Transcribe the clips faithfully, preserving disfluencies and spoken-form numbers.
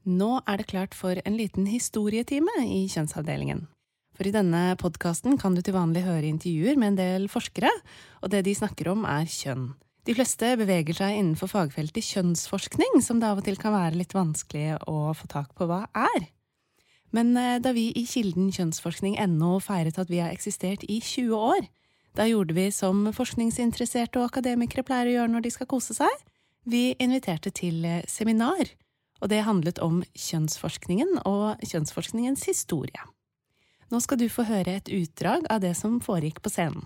Nå er det klart for en liten historietime i kjønnsavdelingen. For i denne podcasten kan du til vanlig høre intervjuer med en del forskere, og det de snakker om er kjønn. De fleste beveger seg innenfor fagfeltet kjønnsforskning, som det av og til kan være litt vanskelig å få tak på hva er. Men da vi i Kilden kjønnsforskning ennå feiret at vi har eksistert i tjue år, da gjorde vi som forskningsinteresserte og akademikere pleier å gjøre når de skal kose seg. Vi inviterte til seminar, og det handlet om kjønnsforskningen og kjønnsforskningens historie. Nå skal du få høre et utdrag av det som foregikk på scenen.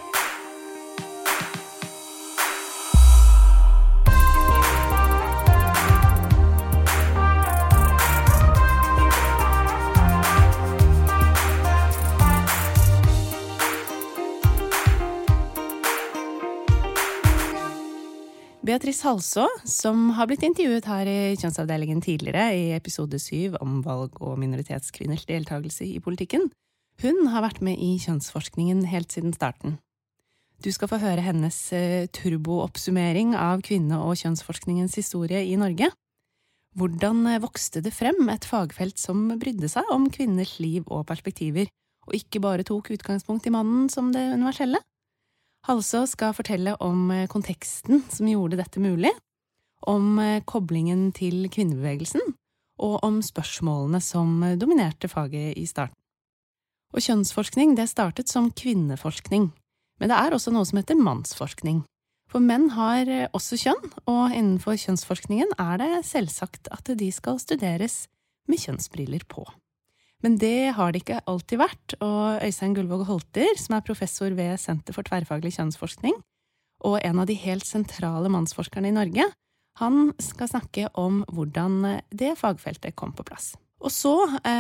Beatrice Halså, som har blitt intervjuet her i kjønnsavdelingen tidligere i episode syv om valg og minoritetskvinners deltagelse i politikken, hun har vært med i kjønnsforskningen helt siden starten. Du skal få høre hennes turbo-oppsummering av kvinne- og kjønnsforskningens historie i Norge. Hvordan vokste det frem et fagfelt som brydde seg om kvinners liv og perspektiver, og ikke bare tok utgangspunkt i mannen som det universelle? Halså skal fortelle om konteksten som gjorde dette mulig, om koblingen til kvinnebevegelsen, og om spørsmålene som dominerte faget i starten. Og kjønnsforskning, det startet som kvinneforskning, men det er også noe som heter mannsforskning. For menn har også kjønn, og innenfor kjønnsforskningen er det selvsagt at de skal studeres med kjønnsbriller på. Men det har det ikke alltid vært, og Øystein Gullvåg Holter, som er professor ved Senter for tverrfaglig kjønnsforskning, og en av de helt sentrale mannsforskerne i Norge, han skal snakke om hvordan det fagfeltet kom på plass. Og så,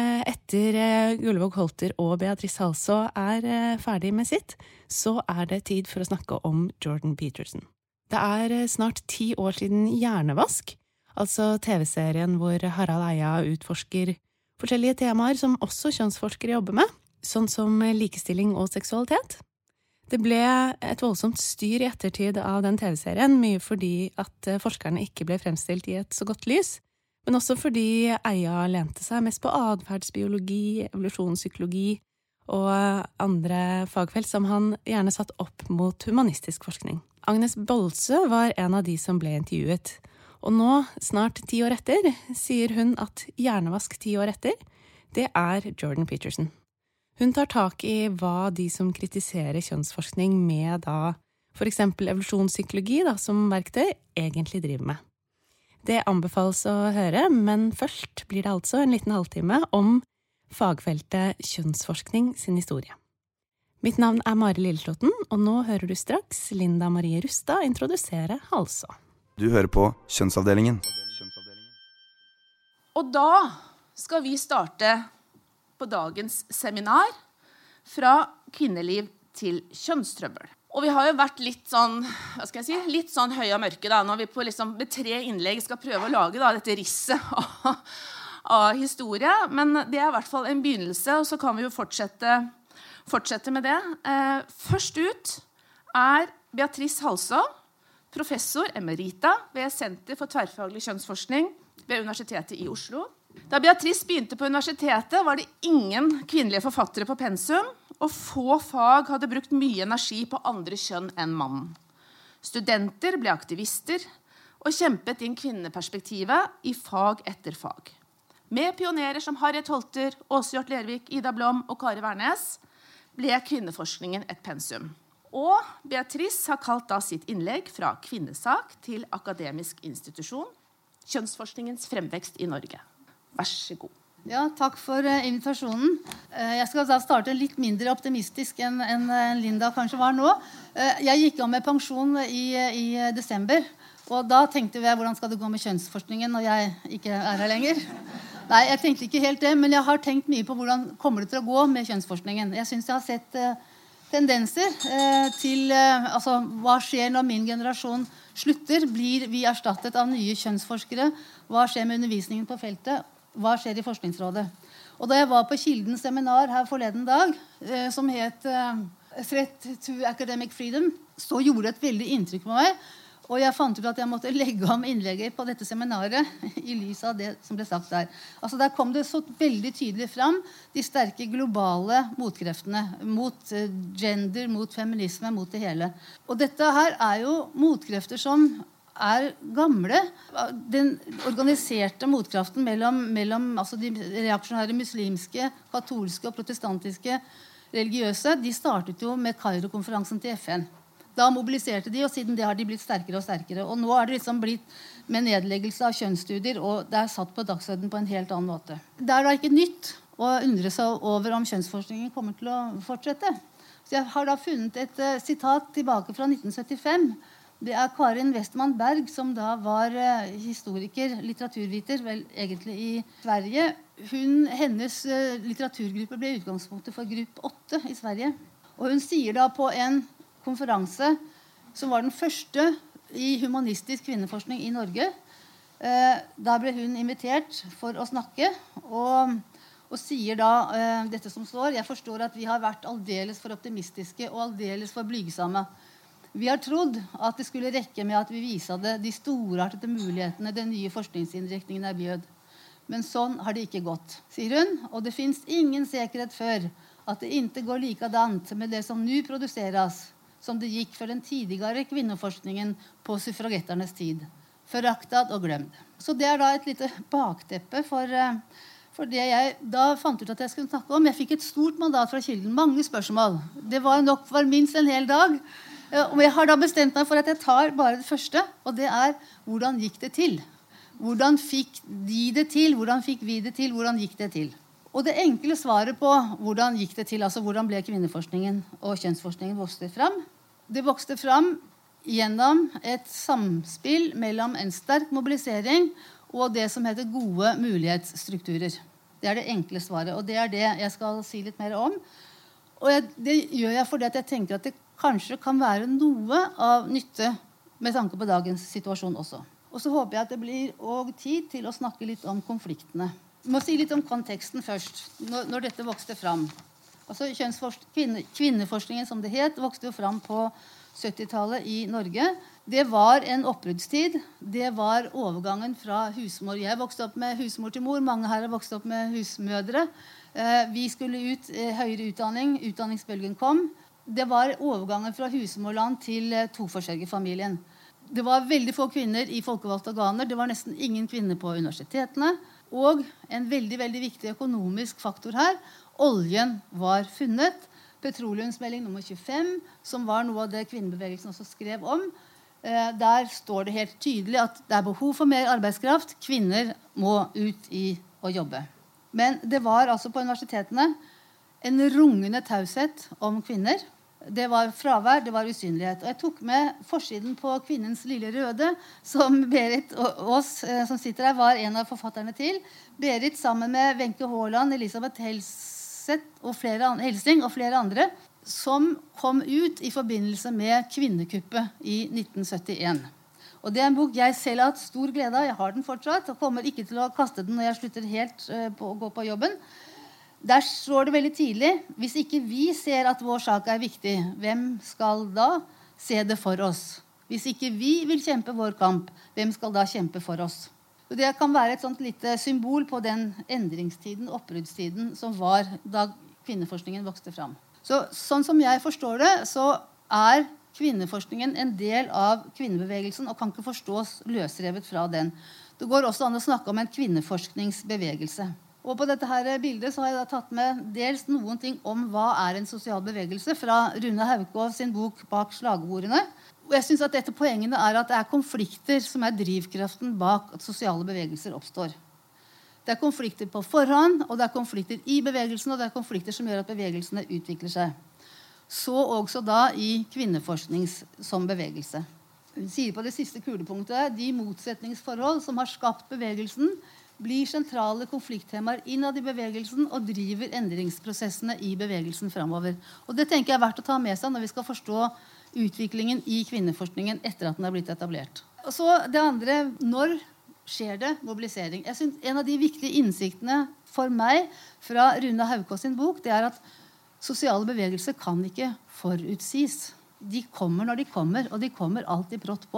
etter Gullvåg Holter og Beatrice Halså er ferdig med sitt, så er det tid for å snakke om Jordan Peterson. Det er snart ti år siden Hjernevask, altså T V-serien hvor Harald Eia utforsker forskjellige temaer som også kjønnsforskere jobber med, sånn som likestilling og seksualitet. Det ble et voldsomt styr i ettertid av den T V-serien, mye fordi at forskerne ikke ble fremstilt i et så godt lys, men også fordi Eia lente seg mest på adferdsbiologi, evolusjonspsykologi og andre fagfelt som han gjerne satt opp mot humanistisk forskning. Agnes Bolsø var en av de som ble intervjuet, og nå, snart ti år etter, sier hun at Hjernevask ti år etter, det er Jordan Peterson. Hun tar tak i hva de som kritiserer kjønnsforskning med da, for eksempel evolusjonspsykologi da, som verktøy, egentlig driver med. Det anbefales å høre, men først blir det altså en liten halvtime om fagfeltet kjønnsforskning sin historie. Mitt navn er Mari Lilleslåtten, og nå hører du straks Linda Marie Rustad introdusere Halså. Du hører på Kjønnsavdelingen. Og da skal vi starte på dagens seminar fra kvinneliv til kjønnstrøbbel. Og vi har jo vært litt sånn, hva skal jeg si, litt sånn høy og mørke da, når vi på liksom, med tre innlegg skal prøve å lage da, dette risset av, av historie. Men det er i hvert fall en begynnelse, og så kan vi jo fortsette, fortsette med det. Eh, først ut er Beatrice Halså, professor emerita ved Senter for tverrfaglig kjønnsforskning ved Universitetet i Oslo. Da Beatrice begynte på universitetet, var det ingen kvinnelige forfattere på pensum, og få fag hadde brukt mye energi på andre kjønn enn mannen. Studenter ble aktivister og kjempet inn kvinneperspektivet i fag etter fag. Med pionerer som Harriet Holter, Åse Hjort Lervik, Ida Blom og Kari Wærnes ble kvinneforskningen et pensum. Og Beatrice har kalt da sitt innlegg fra kvinnesak til akademisk institusjon, kjønnsforskningens fremvekst i Norge. Vær så god. Ja, takk for invitasjonen. Jeg skal da starte litt mindre optimistisk enn, enn Linda kanskje var nå. Jeg gikk av med pensjon i, i desember, og da tenkte jeg hvordan skal det gå med kjønnsforskningen når jeg ikke er her lenger. Nei, jeg tenkte ikke helt det, men jeg har tenkt mye på hvordan kommer det til å gå med kjønnsforskningen. Jeg synes jeg har sett tendenser eh, til eh, altså, hva skjer når min generasjon slutter? Blir vi erstattet av nye kjønnsforskere? Hva skjer med undervisningen på feltet? Hva skjer i Forskningsrådet? Og da jeg var på Kildens seminar her forleden dag, eh, som het eh, Threat to Academic Freedom, så gjorde det et veldig inntrykk på meg Og jeg fant ut at jeg måtte legge om innlegget på dette seminaret i lys av det som ble sagt der. Altså der kom det så veldig tydelig fram de sterke globale motkreftene mot gender, mot feminisme, mot det hele. Og dette her er jo motkrefter som er gamle. Den organiserte motkraften mellom, mellom altså de reaksjonære muslimske, katolske og protestantiske religiøse, de startet jo med Kairo-konferansen til F N. Da mobiliserte de, og siden det har de blitt sterkere og sterkere. Og nå er det liksom blitt med nedleggelse av kjønnsstudier, og det er satt på dagsorden på en helt annen måte. Det er da ikke nytt å undre seg over om kjønnsforskningen kommer til å fortsette. Så jeg har da funnet et uh, sitat tilbake fra nitten syttifem. Det er Karin Westman Berg, som da var uh, historiker, litteraturviter, vel egentlig i Sverige. Hun, hennes uh, litteraturgruppe ble utgangspunktet for gruppe åtte i Sverige. Og hun sier da på en konferanse som var den første i humanistisk kvinneforskning i Norge. Eh, da ble hun invitert for å snakke, og, og sier da eh, dette som står: Jeg forstår at vi har vært aldeles for optimistiske og aldeles for blygsomme. Vi har trodd at det skulle rekke med at vi viste de storartede mulighetene den nye forskningsinnriktningen er bjød. Men sånn har det ikke gått, sier hun, og det finnes ingen sikkerhet for at det ikke går likadant med det som nå produseres, som det gikk for den tidligere kvinneforskningen på suffragetternes tid. Foraktad og glemt. Så det er da et lite bakteppe for, for det jeg da fant ut at jeg skulle snakke om. Jeg fikk et stort mandat fra Kilden, mange spørsmål. Det var nok var minst en hel dag. Og jeg har da bestemt meg for at jeg tar bare det første, og det er: hvordan gikk det til? Hvordan fikk de det til? Hvordan fikk vi det til? Hvordan gikk det til? Og det enkle svaret på hvordan gikk det til, altså hvordan ble kvinneforskningen og kjønnsforskningen vokste fram, det vokste fram gjennom et samspill mellom en sterk mobilisering og det som heter gode mulighetsstrukturer. Det er det enkle svaret, og det er det jeg skal si litt mer om. Og jeg, det gjør jeg fordi at jeg tenker at det kanskje kan være noe av nytte med tanke på dagens situasjon også. Og så håper jeg at det blir også tid til å snakke litt om konfliktene. Jeg må si litt om konteksten først, når, når dette vokste fram. Altså, kvinne, kvinneforskningen, som det het, vokste jo fram på syttitallet i Norge. Det var en oppbruddstid. Det var overgangen fra husmor. Jeg vokste opp med husmor til mor. Mange her har vokst opp med husmødre. Eh, vi skulle ut eh, høyere utdanning. Utdanningsbølgen kom. Det var overgangen fra husmorland til eh, toforsørgerfamilien. Det var veldig få kvinner i folkevalgte organer. Det var nesten ingen kvinner på universitetene. Og en veldig, veldig viktig økonomisk faktor her: oljen var funnet. Petroleumsmelding nummer tjuefem, som var noe av det kvinnebevegelsen også skrev om, eh, der står det helt tydelig at det er behov for mer arbeidskraft. Kvinner må ut i å jobbe. Men det var altså på universitetene en rungende taushet om kvinner. Det var fravær, det var usynlighet. Og jeg tok med forsiden på Kvinnens lille røde, som Berit Aas, som sitter her, var en av forfatterne til. Berit sammen med Wenche Haaland, Elisabeth Helseth og flere, Helsing og flere andre, som kom ut i forbindelse med kvinnekuppet i nitten syttien. Og det er en bok jeg selv har hatt stor glede av. Jeg har den fortsatt, og kommer ikke til å kaste den når jeg slutter helt på å gå på jobben. Der står det veldig tidlig: hvis ikke vi ser at vår sak er viktig, hvem skal da se det for oss? Hvis ikke vi vil kjempe vår kamp, hvem skal da kjempe for oss? Og det kan være et sånt lite symbol på den endringstiden, oppbruddstiden, som var da kvinneforskningen vokste fram. Så, sånn som jeg forstår det, så er kvinneforskningen en del av kvinnebevegelsen og kan ikke forstås løsrevet fra den. Det går også an å snakke om en kvinneforskningsbevegelse. Og på dette her bildet så har jeg da tatt med dels noen ting om hva er en sosial bevegelse fra Rune Haukås sin bok Bak slagordene. Og jeg synes at dette poengene er at det er konflikter som er drivkraften bak at sosiale bevegelser oppstår. Det er konflikter på forhånd, og det er konflikter i bevegelsen, og det er konflikter som gjør at bevegelsene utvikler seg. Så også da i kvinneforskning som bevegelse. Hun sier på det siste kulepunktet: de motsetningsforhold som har skapt bevegelsen, blir sentrale konflikttemaer innad i bevegelsen og driver endringsprosessene i bevegelsen fremover. Og det tenker jeg er verdt å ta med seg når vi skal forstå utviklingen i kvinneforskningen etter at den er blitt etablert. Og så det andre: når skjer det mobilisering? Jeg synes en av de viktige innsiktene for meg fra Rune Haukås sin bok, det er at sosiale bevegelser kan ikke forutsies. De kommer når de kommer, og de kommer alltid brått på.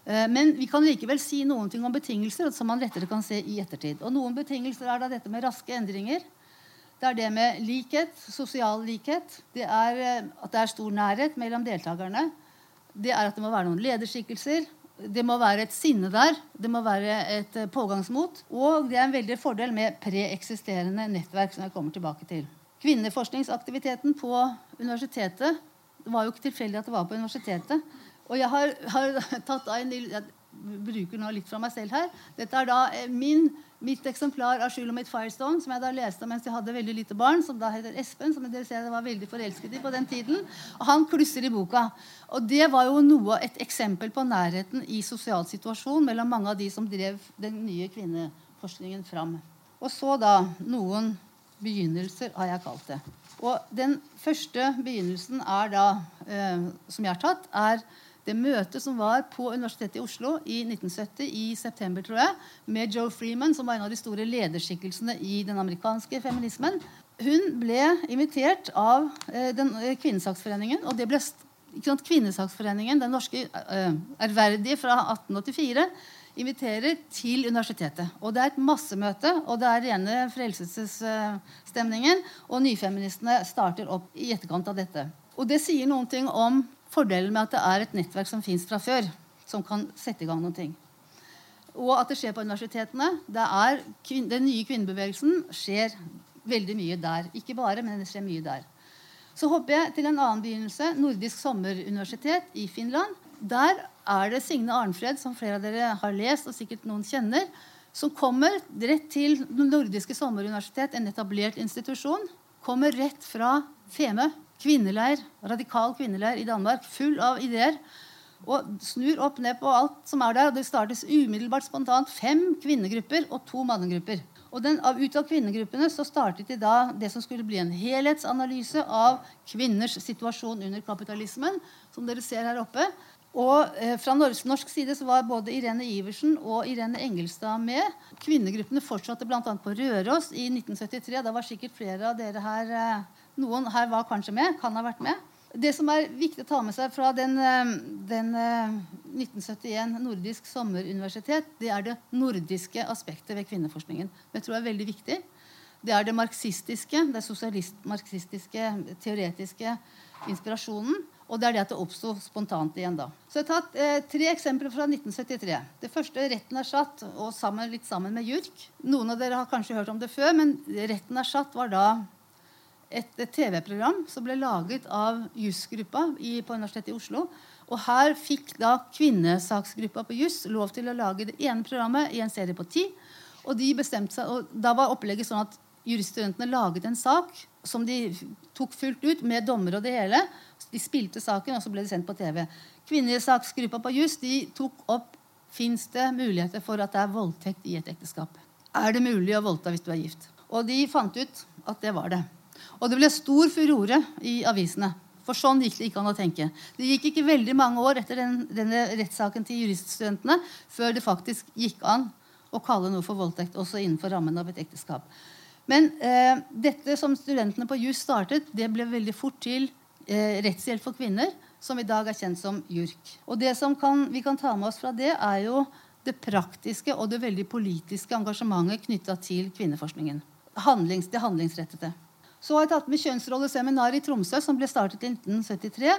Men vi kan likevel si noen ting om betingelser som man lettere kan se i ettertid. Og noen betingelser er da dette med raske endringer. Det er det med likhet, sosial likhet. Det er at det er stor nærhet mellom deltakerne. Det er at det må være noen lederskikkelser. Det må være et sinne der. Det må være et pågangsmot. Og det er en veldig fordel med preeksisterende nettverk, som jeg kommer tilbake til. Kvinneforskningsaktiviteten på universitetet, det var jo ikke tilfeldig at det var på universitetet. Og jeg har, har tatt av en jeg bruker nå litt fra meg selv her. Dette er da min, mitt eksemplar av Shulamit Firestone, som jeg da leste mens jeg hadde veldig lite barn, som da heter Espen, som dere ser jeg var veldig forelsket i på den tiden. Og han klusser i boka. Og det var jo noe, et eksempel på nærheten i sosial situasjon mellom mange av de som drev den nye kvinneforskningen fram. Og så da noen begynnelser, har jeg kalt det. Og den første begynnelsen er da, eh, som jeg har tatt, er det møtet som var på Universitetet i Oslo i nitten sytti, i september, tror jeg, med Jo Freeman, som var en av de store lederskikkelsene i den amerikanske feminismen. Hun ble invitert av eh, den eh, Kvinnesaksforeningen, og det ble ikke sant, Kvinnesaksforeningen, den norske eh, ærverdige fra atten åttifire, inviterer til universitetet. Og det er et massemøte, og det er rene frelsesstemningen, og nyfeministene starter opp i etterkant av dette. Og det sier noen ting om fordelen med at det er et nettverk som finnes fra før, som kan sette i gang noen ting. Og at det skjer på universitetene. Det er, den nye kvinnebevegelsen skjer veldig mye der. Ikke bare, men det skjer mye der. Så hopper jeg til en annen begynnelse, Nordisk sommeruniversitet i Finland. Der er det Signe Arnfred, som flere av dere har lest, og sikkert noen kjenner, som kommer rett til Nordiske sommeruniversitet, en etablert institusjon, kommer rett fra Femø, kvinneleir, radikal kvinneleir i Danmark, full av ideer, og snur opp ned på alt som er der, og det startes umiddelbart spontant fem kvinnegrupper og to mannegrupper. Og den, ut av kvinnegruppene så startet de da det som skulle bli en helhetsanalyse av kvinners situasjon under kapitalismen, som dere ser her oppe. Og eh, fra norsk, norsk side så var både Irene Iversen og Irene Engelstad med. Kvinnegruppene fortsatte blant annet på Røros i nitten syttitre. Da var sikkert flere av dere her, eh, noen her var kanskje med, kan ha vært med. Det som er viktig å ta med seg fra den, den nitten syttien Nordisk sommeruniversitet, det er det nordiske aspektet ved kvinneforskningen. Det tror jeg er veldig viktig. Det er det marxistiske, det sosialist-marxistiske, teoretiske inspirasjonen, og det er det at det oppstod spontant igjen da. Så jeg har tatt eh, tre eksempler fra nitten syttitre. Det første, Retten er satt, og sammen, litt sammen med JURK. Noen av dere har kanskje hørt om det før, men Retten er satt var da et, et T V-program som ble laget av JUS-gruppa i, på Universitetet i Oslo. Og her fikk da kvinnesaksgruppa på JUS lov til å lage det ene programmet i en serie på ti. Og de bestemte seg, og da var opplegget sånn at juriststudentene laget en sak som de tok fullt ut med dommer og det hele. De spilte saken, og så ble det sendt på T V. Kvinnesaksgruppa på JUS, de tok opp, finnes det muligheter for at det er voldtekt i et ekteskap? Er det mulig å voldta hvis du er gift? Og de fant ut at det var det. Og det ble stor furore i avisene. For sånn gikk det ikke an å tenke. Det gikk ikke veldig mange år etter den, denne rettssaken til juriststudentene før det faktisk gikk an å kalle noe for voldtekt, også innenfor rammen av et ekteskap. Men eh, dette som studentene på JUS startet, det ble veldig fort til eh, rettshjelp for kvinner, som i dag er kjent som JURK. Og det som kan, vi kan ta med oss fra det, er jo det praktiske og det veldig politiske engasjementet knyttet til kvinneforskningen. Handlings, det handlingsrettede. Så har jeg tatt med kjønnsrolleseminar i Tromsø, som ble startet i nitten syttitre.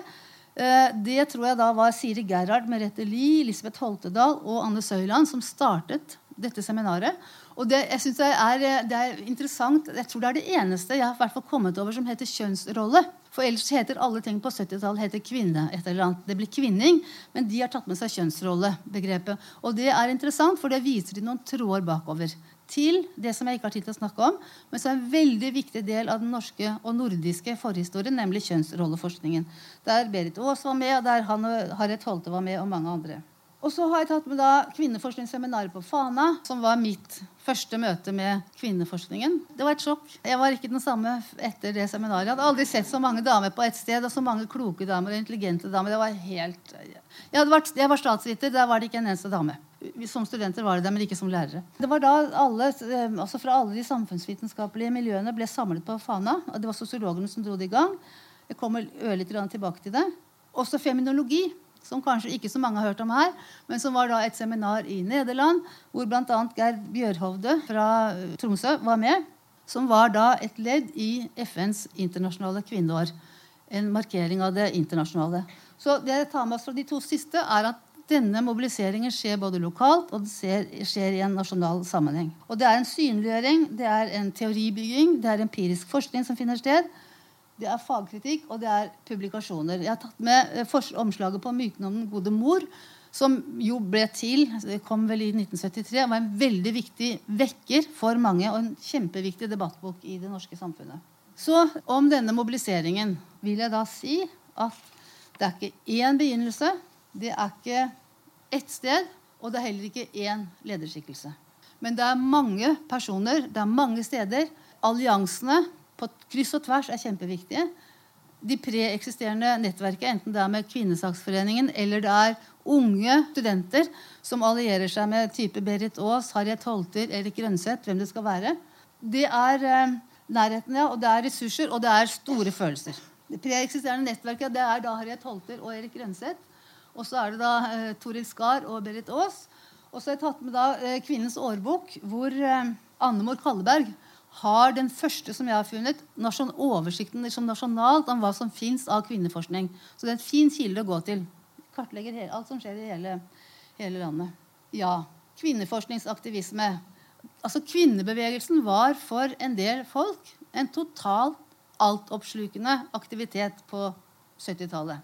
Det tror jeg da var Siri Gerhard, Merete Lie, Elisabeth Holtedal og Anne Søyland som startet dette seminaret. Og det, jeg synes det er, det er interessant. Jeg tror det er det eneste jeg har i hvert fall kommet over som heter kjønnsrolle. For ellers heter alle ting på syttitallet heter kvinne. Et eller annet. Det blir kvinning, men de har tatt med seg kjønnsrollebegrepet. Og det er interessant, for det viser de noen tråder bakover til det som jeg ikke har tid til å snakke om, men som er en veldig viktig del av den norske og nordiske forhistorien, nemlig kjønnsrolleforskningen. Der Berit Aas var med, og der Harriet Holte var med, og mange andre. Og så har jeg tatt med da kvinneforskningsseminaret på Fana, som var mitt første møte med kvinneforskningen. Det var et sjokk. Jeg var ikke den samme etter det seminaret. Jeg hadde aldri sett så mange damer på et sted, og så mange kloke damer og intelligente damer. Det var helt... Jeg, hadde vært, jeg var statsviter, der var det ikke en eneste dame. Som studenter var det der, men ikke som lærere. Det var da alle, altså fra alle de samfunnsvitenskapelige miljøene ble samlet på Fana, og det var sosiologene som dro det i gang. Jeg kommer ørlig tilbake til det. Også feminologi. som kanskje ikke så mange har hørt om her, men som var da et seminar i Nederland, hvor blant annet Gerd Bjørhovde fra Tromsø var med, som var da et ledd i F N's internasjonale kvinneår. En markering av det internasjonale. Så det jeg tar med oss fra de to siste er at denne mobiliseringen skjer både lokalt, og det skjer, skjer i en nasjonal sammenheng. Og det er en synliggjøring, det er en teoribygging, det er empirisk forskning som finner sted, det er fagkritikk, og det er publikasjoner. Jeg har tatt med omslaget på Myten om den gode mor, som jo ble til, det kom vel i nitten syttitre, og var en veldig viktig vekker for mange, og en kjempeviktig debattbok i det norske samfunnet. Så om denne mobiliseringen vil jeg da si at det er ikke én begynnelse, det er ikke ett sted, og det er heller ikke én lederskikkelse. Men det er mange personer, det er mange steder. Alliansene på kryss og tvers er kjempeviktige. De preeksisterende nettverket, enten det er med Kvinnesaksforeningen, eller det er unge studenter som allierer seg med type Berit Aas, Harriet Holter, Erik Grønseth, hvem det skal være. Det er eh, nærheten, ja, og det er ressurser, og det er store følelser. Det preeksisterende nettverket, det er da Harriet Holter og Erik Grønseth. Og så er det da eh, Toril Skar og Berit Aas. Og så har jeg tatt med da eh, Kvinnens årbok, hvor eh, Annemor Kalleberg har den første som jeg har funnet, nasjon, oversikten liksom nasjonalt om hva som finnes av kvinneforskning. Så det er en fin kilde å gå til. Kartlegger hele, alt som skjer i hele, hele landet. Ja, kvinneforskningsaktivisme. Altså kvinnebevegelsen var for en del folk en totalt altoppslukende aktivitet på syttitallet.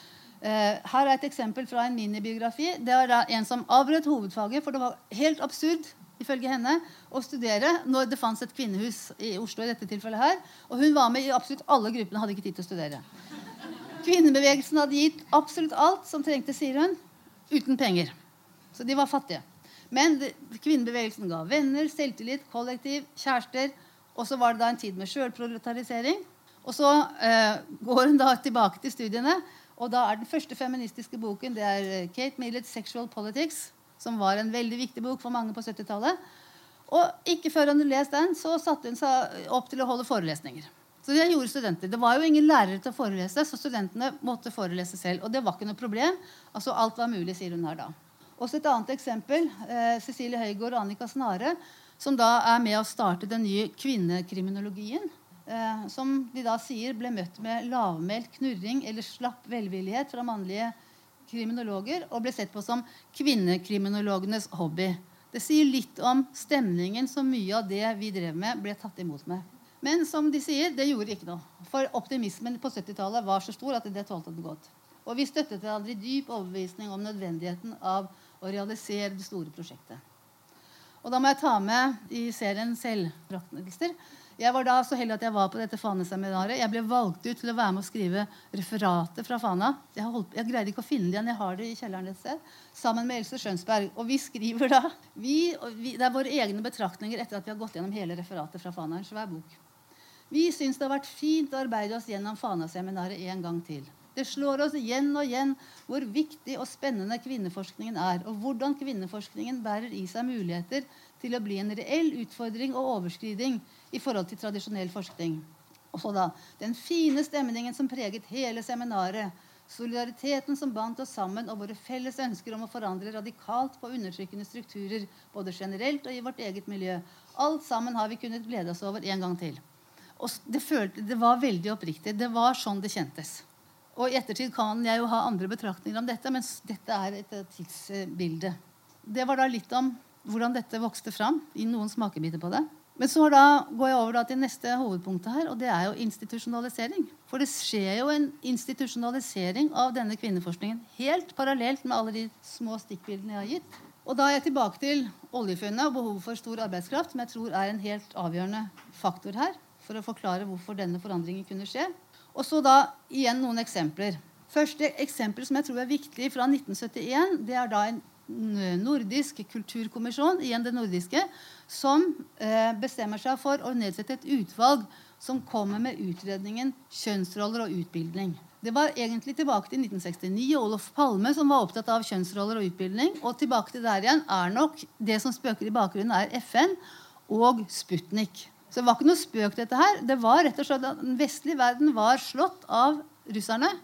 Eh, her er et eksempel fra en minibiografi. Det er da en som avbrøt hovedfaget, for det var helt absurd, ifølge henne, å studere når det fanns et kvinnehus i Oslo i dette tilfellet her. Og hun var med i absolutt alle gruppene, hadde ikke tid til å studere. Kvinnebevegelsen hadde gitt absolutt alt som trengte, sier hun, uten penger. Så de var fattige. Men det, kvinnebevegelsen ga venner, selvtillit, kollektiv, kjærester, og så var det da en tid med selvproletarisering. Og så eh, går hun da tilbake til studiene, og da er den første feministiske boken, det er Kate Millets Sexual Politics, som var en veldig viktig bok for mange på syttitallet. Og ikke før hun hadde lest den, så satte hun seg opp til å holde forelesninger. Så det gjorde studenter. Det var jo ingen lærere til å forelese, så studentene måtte forelese selv. Og det var ikke noe problem. Altså alt var mulig, sier hun her da. Også et annet eksempel, eh, Cecilie Høygaard og Annika Snare, som da er med å starte den nye kvinnekriminologien, eh, som de da sier ble møtt med lavmælt knurring eller slapp velvillighet fra mannlige kriminologer, og ble sett på som kvinnekriminologenes hobby. Det sier litt om stemningen som mye av det vi drev med ble tatt imot med. Men som de sier, det gjorde ikke noe. For optimismen på syttitallet var så stor at det tålte det godt. Og vi støttet hverandre i dyp overbevisning om nødvendigheten av å realisere det store prosjektet. Og da må jeg ta med i serien selvpraktelser. Jeg var da så heldig at jeg var på dette Fana-seminaret. Jeg ble valgt ut til å være med å skrive referatet fra Fana. Jeg, holdt, jeg greide ikke å finne det igjen. Jeg har det i kjelleren et sted. Sammen med Else Skjønsberg. Og vi skriver da vi, vi, det er våre egne betraktninger etter at vi har gått gjennom hele referatet fra Fana. En svær bok. Vi synes det har vært fint å arbeide oss gjennom Fana-seminaret en gang til. Det slår oss igjen og igjen hvor viktig og spennende kvinneforskningen er, og hvordan kvinneforskningen bærer i seg muligheter til å bli en reell utfordring og overskriding i forhold til tradisjonell forskning. Og så da, den fine stemningen som preget hele seminaret, solidariteten som bandt oss sammen, og våre felles ønsker om å forandre radikalt på undertrykkende strukturer, både generelt og i vårt eget miljø. Alt sammen har vi kunnet glede oss over en gang til. Og det, følte, det var veldig oppriktig. Det var sånn det kjentes. Og i ettertid kan jeg jo ha andre betraktninger om dette, men dette er et tidsbilde. Det var da litt om hvordan dette vokste fram, i noen smakebiter på det. Men så da går jeg over da til neste hovedpunktet her, og det er jo institusjonalisering. For det skjer jo en institusjonalisering av denne kvinneforskningen, helt parallelt med alle de små stikkbildene jeg har gitt. Og da er jeg tilbake til oljefunnet og behovet for stor arbeidskraft, som jeg tror er en helt avgjørende faktor her, for å forklare hvorfor denne forandringen kunne skje. Og så da igjen noen eksempler. Første eksempel som jeg tror er viktig fra nitten syttien, det er da en nordisk kulturkommisjon, igjen det nordiske, som eh, bestemmer seg for å nedsette et utvalg som kommer med utredningen kjønnsroller og utbildning. Det var egentlig tilbake til nitten sekstini, Olof Palme som var opptatt av kjønnsroller og utbildning, og tilbake til der igjen er nok det som spøker i bakgrunnen er F N og Sputnik. Så det var ikke noe spøk dette her. Det var rett og slett at den vestlige verden var slått av russerne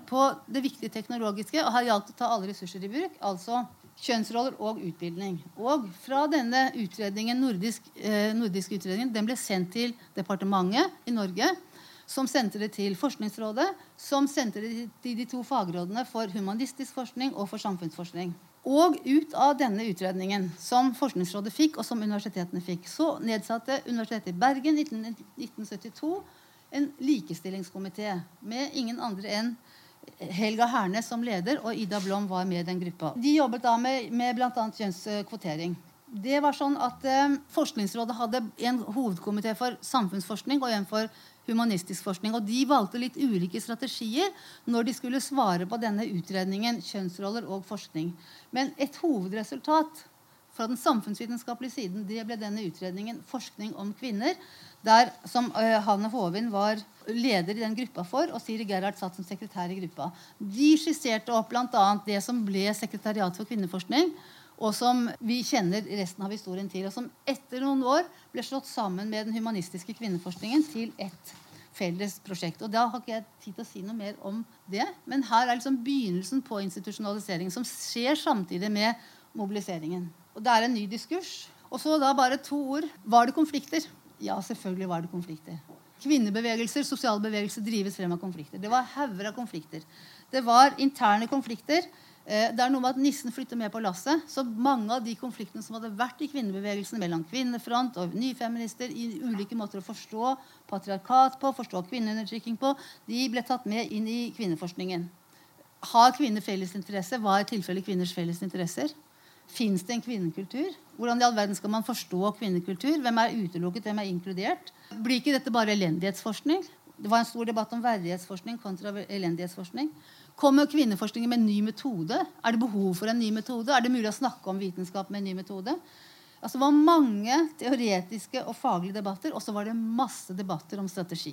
på det viktige teknologiske, og her gjaldt det å ta alle ressurser i bruk, altså kjønnsroller og utbildning. Og fra denne utredningen, nordisk, eh, nordisk utredning, den ble sendt til departementet i Norge, som sendte det til Forskningsrådet, som sendte det til de to fagrådene for humanistisk forskning og for samfunnsforskning. Og ut av denne utredningen, som Forskningsrådet fikk, og som universitetene fikk, så nedsatte Universitetet i Bergen i nitten syttito en likestillingskomité med ingen andre enn Helga Hernes som leder, og Ida Blom var med i den gruppa. De jobbet da med, med blant annet kjønnskvotering. Det var sånn at eh, Forskningsrådet hadde en hovedkomité for samfunnsforskning og en for humanistisk forskning, og de valgte litt ulike strategier når de skulle svare på denne utredningen, kjønnsroller og forskning. Men et hovedresultat fra den samfunnsvitenskapelige siden, det ble denne utredningen forskning om kvinner, der som uh, Hanne Hovin var leder i den gruppa for, og Siri Gerhard satt som sekretær i gruppa. De skisserte opp blant annet det som ble sekretariat for kvinneforskning, og som vi kjenner resten av historien til, og som etter noen år ble slått sammen med den humanistiske kvinneforskningen til et felles prosjekt. Og da har ikke jeg tid til å si noe mer om det, men her er liksom begynnelsen på institusjonalisering, som skjer samtidig med mobiliseringen. Og det er en ny diskurs. Og så da bare to ord. Var det konflikter? Ja, selvfølgelig var det konflikter. Kvinnebevegelser, sosiale bevegelser drives frem av konflikter. Det var hauger av konflikter. Det var interne konflikter. Det er noe med at nissen flytter med på lasset, så mange av de konfliktene som hadde vært i kvinnebevegelsen mellom kvinnefront og nyfeminister i ulike måter å forstå patriarkat på, forstå kvinneundertrykking på, de ble tatt med inn i kvinneforskningen. Har kvinner felles interesse? Hva er tilfellet kvinners felles interesser? Finns det en kvinnekultur? Hvordan i all verden skal man forstå kvinnekultur? Hvem er utelukket? Hvem er inkludert? Blir ikke dette bare elendighetsforskning? Det var en stor debatt om verdighetsforskning kontra elendighetsforskning. Kommer kvinneforskningen med en ny metode? Er det behov for en ny metode? Er det mulig å snakke om vitenskap med en ny metode? Altså, det var mange teoretiske og faglige debatter, og så var det masse debatter om strategi.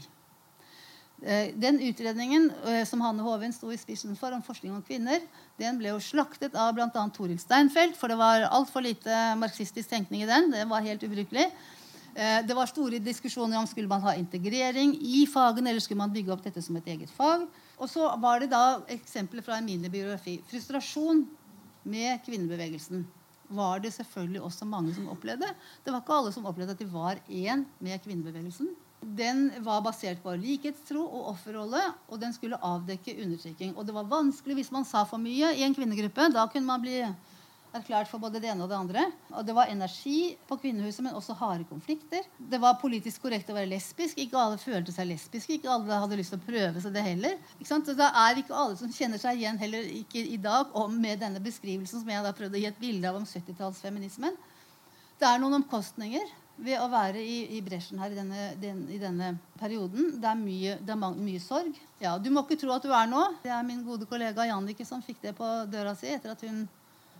Den utredningen som Hanne Hovin stod i spissen for om forskning om kvinner, den ble jo slaktet av blant annet Toril Steinfeld, for det var alt for lite marxistisk tenkning i den. Det var helt ubrukelig. Det var store diskusjoner om skulle man ha integrering i fagen, eller skulle man bygge opp dette som et eget fag. Og så var det da eksempler fra en mindre biografi. Frustrasjon med kvinnebevegelsen var det selvfølgelig også mange som opplevde. Det var ikke alle som opplevde at de var en med kvinnebevegelsen. Den var basert på likhetstro og offerrolle, og den skulle avdekke undertrykking. Og det var vanskelig hvis man sa for mye i en kvinnegruppe. Da kunne man bli erklært for både det ene og det andre. Og det var energi på kvinnehuset, men også harde konflikter. Det var politisk korrekt å være lesbisk. Ikke alle følte seg lesbiske. Ikke alle hadde lyst til å prøve seg det heller. Ikke sant? Så det er ikke alle som kjenner seg igjen heller ikke i dag om med denne beskrivelsen som jeg da prøvde å gi et bilde av om syttitallsfeminismen. Det er noen omkostninger ved å være i, i bresjen her i denne, den, i denne perioden. Det er, mye, det er mange, mye sorg. Ja, du må ikke tro at du er nå. Det er min gode kollega Jannicke som fikk det på døra si etter at hun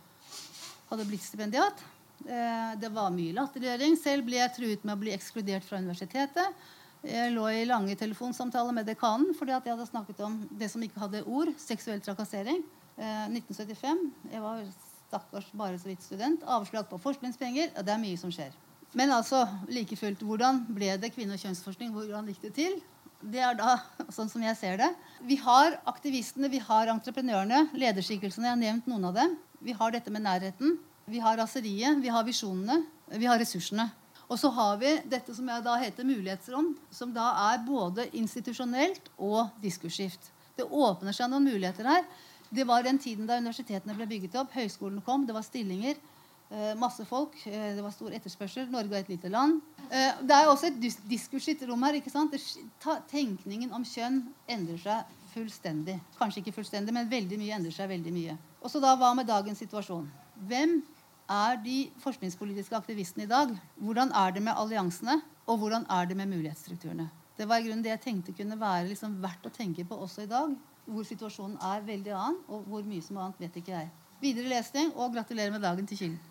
hadde blitt stipendiat. Det var mye latterliggjøring. Selv ble jeg truet med å bli ekskludert fra universitetet. Jeg lå i lange telefonsamtaler med dekanen fordi at jeg hadde snakket om det som ikke hadde ord, seksuell trakassering. nitten syttifem. Jeg var stakkars bare så vidt student. Avslag på forskningspenger. Det er mye som skjer. Men altså, like fullt, hvordan ble det kvinne- og kjønnsforskning? Hvordan gikk det til? Det er da, sånn som jeg ser det. Vi har aktivistene, vi har entreprenørene, lederskikkelsene, jeg har nevnt noen av dem. Vi har dette med nærheten, vi har raseriet, vi har visjonene, vi har ressursene. Og så har vi dette som jeg da heter mulighetsrom, som da er både institusjonelt og diskursivt. Det åpner seg noen muligheter her. Det var den tiden da universitetene ble bygget opp, høyskolen kom, det var stillinger, masse folk, det var stor etterspørsel, Norge er et lite land. Det er også et dis- diskursivt rom her, ikke sant? Tenkningen om kjønn endrer seg fullstendig. Kanskje ikke fullstendig, men veldig mye endrer seg veldig mye. Og så da, hva med dagens situasjon? Hvem er de forskningspolitiske aktivistene i dag? Hvordan er det med alliansene? Og hvordan er det med mulighetsstrukturene? Det var i grunnen det jeg tenkte kunne være liksom verdt å tenke på også i dag, hvor situasjonen er veldig annen, og hvor mye som annet vet ikke jeg. Videre lesning, og gratulerer med dagen til Kilden.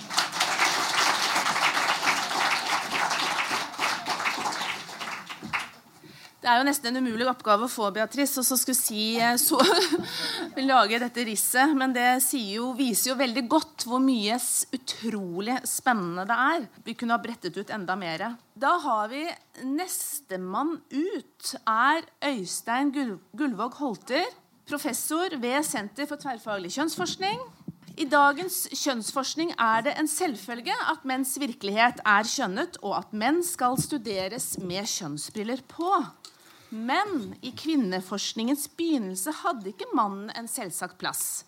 Det er jo nesten en umulig oppgave å få, Beatrice, og så skulle si så, lage dette risset, men det sier jo, viser jo veldig godt hvor mye utrolig spennende det er. Vi kunne ha brettet ut enda mer. Da har vi nestemann ut, er Øystein Gull- Gullvåg Holter, professor ved Senter for tverrfaglig kjønnsforskning. I dagens kjønnsforskning er det en selvfølge at menns virkelighet er kjønnet, og at menn skal studeres med kjønnsbriller på. Men i kvinneforskningens begynnelse hadde ikke mannen en selvsagt plass.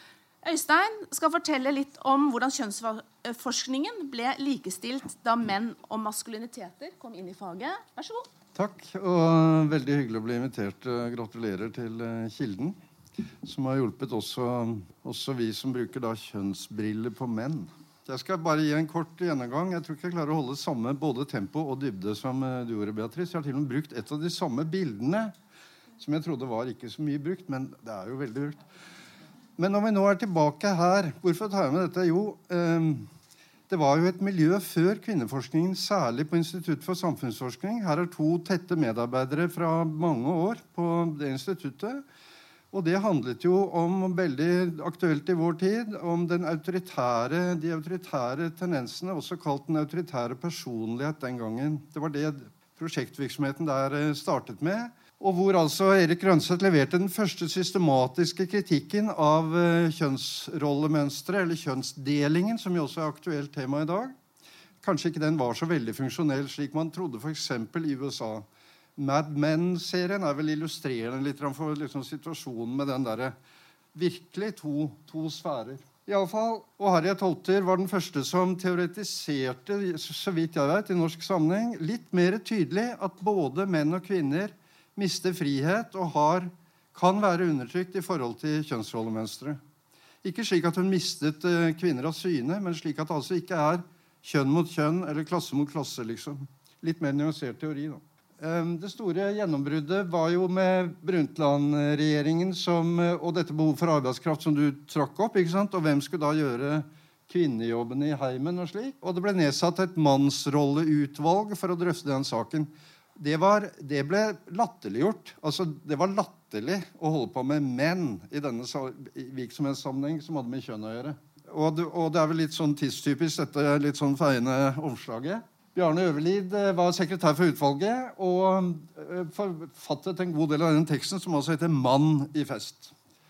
Øystein skal fortelle litt om hvordan kjønnsforskningen ble likestilt da menn og maskuliniteter kom inn i faget. Vær så god. Takk, og veldig hyggelig å bli invitert. Gratulerer til Kilden, som har hjulpet også, også vi som bruker da kjønnsbriller på menn. Jeg skal bare gi en kort gjennomgang. Jeg tror ikke jeg klarer å holde samme både tempo og dybde som du gjorde, Beatrice. Jeg har til og med brukt et av de samme bildene, som jeg trodde var ikke så mye brukt, men det er jo veldig brukt. Men når vi nå er tilbake her, hvorfor tar jeg med dette? Jo, eh, det var jo et miljø før kvinneforskningen, særlig på Institutt for samfunnsforskning. Her er to tette medarbeidere fra mange år på det instituttet. Og det handlet jo om, veldig aktuelt i vår tid, om den autoritære, de autoritære tendensene, også kalt den autoritære personlighet den gangen. Det var det prosjektvirksomheten der startet med. Og hvor altså Erik Rønseth leverte den første systematiske kritikken av kjønnsrollemønstre, eller kjønnsdelingen, som jo også er aktuelt tema i dag. Kanskje ikke den var så veldig funksjonell, slik man trodde for eksempel i U S A. Mad Men-serien er vel illustrerende litt for liksom, situasjonen med den der virkelig to, to sfærer. I alle fall, og Harriet Holter var den første som teoretiserte, så vidt jeg vet, i norsk sammenheng, litt mer tydelig at både menn og kvinner mister frihet og har, kan være undertrykt i forhold til kjønnsrollemønstre. Ikke slik at hun mistet uh, kvinner av syne, men slik at det altså ikke er kjønn mot kjønn eller klasse mot klasse, liksom. Litt mer nyansert teori, da. Det store gjennombruddet var jo med Brundtland-regjeringen som, og dette behov for arbeidskraft som du trakk opp, ikke sant? Og hvem skulle da gjøre kvinnejobbene i heimen og slik? Og det ble nedsatt et mannsrolleutvalg for å drøfte den saken. Det, var, det ble latterliggjort. Altså, det var latterlig å holde på med menn i denne virksomhetssammenheng som hadde med kjønn å gjøre. Og det, og det er vel litt sånn tidstypisk, dette litt sånn feiende omslaget. Bjarne Øverlid var sekretær for utvalget og forfattet en god del av den teksten som også heter «Mann i fest».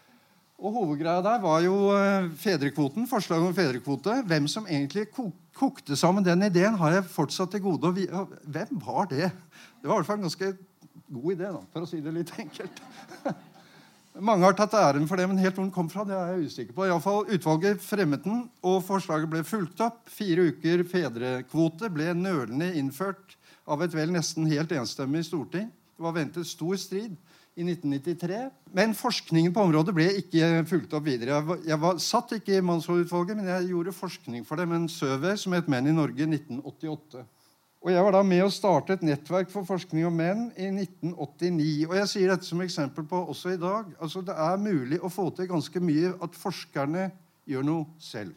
Og hovedgreia der var jo fedrekvoten, forslaget om fedrekvote. Hvem som egentlig kokte sammen den ideen har jeg fortsatt til gode. Hvem var det? Det var i hvert fall en ganske god idé, da, for å si det litt enkelt. Mange har tatt æren for det, men helt hvor den kom fra, det er jeg usikker på. I alle fall, utvalget fremmet den, og forslaget ble fulgt opp. Fire uker fedrekvote ble nølende innført av et vel nesten helt enstemmig storting. Det var ventet stor strid i nitten nittitre. Men forskningen på området ble ikke fulgt opp videre. Jeg, var, jeg var, satt ikke i mannsrådutvalget, men jeg gjorde forskning for det med en søver som het Menn i Norge i nitten åttiåtte. Og jeg var da med å starte et nettverk for forskning om menn i nitten åttini. Og jeg sier dette som eksempel på også i dag. Altså, det er mulig å få til ganske mye at forskerne gjør noe selv.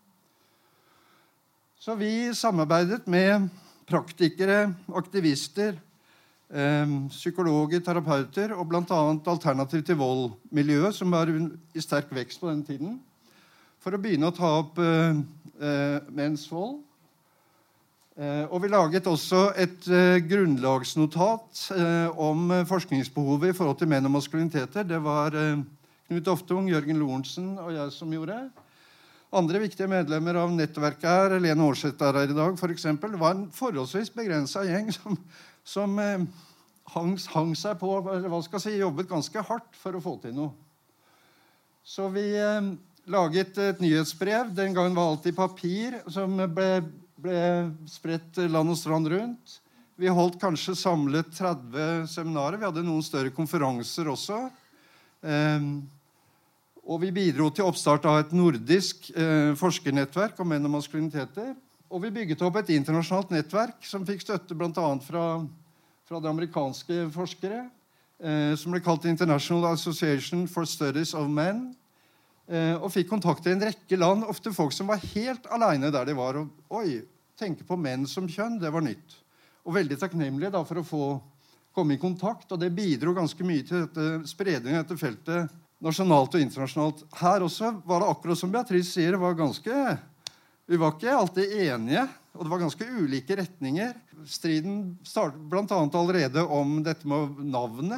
Så vi samarbeidet med praktikere, aktivister, eh, psykologer, terapeuter, og blant annet Alternativ til vold-miljøet, som var i sterk vekst på den tiden, for å begynne å ta opp eh, eh, menns vold. Eh, og vi laget også et eh, grunnlagsnotat eh, om forskningsbehovet i forhold til menn og maskuliniteter. Det var eh, Knut Oftung, Jørgen Lorentzen og jeg som gjorde. Andre viktige medlemmer av nettverket her, Lene Aarseth er her i dag for eksempel, var en forholdsvis begrenset gjeng som, som eh, hang, hang seg på, eller hva skal jeg si, jobbet ganske hardt for å få til noe. Så vi eh, laget et nyhetsbrev, den gangen var alt i papir, som ble ble spredt land og strand rundt. Vi holdt kanskje samlet tretti seminarer. Vi hadde noen større konferanser også. Um, og vi bidro til oppstart av et nordisk uh, forskernettverk om menn og maskuliniteter. Og vi bygget opp et internasjonalt nettverk som fikk støtte blant annet fra, fra de amerikanske forskere, uh, som ble kalt International Association for Studies of Men. og fikk kontakt i en rekke land, ofte folk som var helt alene der de var. Og oi, tenke på menn som kjønn, det var nytt. Og veldig takknemlig da for å få komme i kontakt, og det bidro ganske mye til dette spredningen etter feltet nasjonalt og internasjonalt. Her også var det akkurat som Beatrice sier, det var ganske, vi var ikke alltid enige, og det var ganske ulike retninger. Striden startet blant annet allerede om dette med navnet.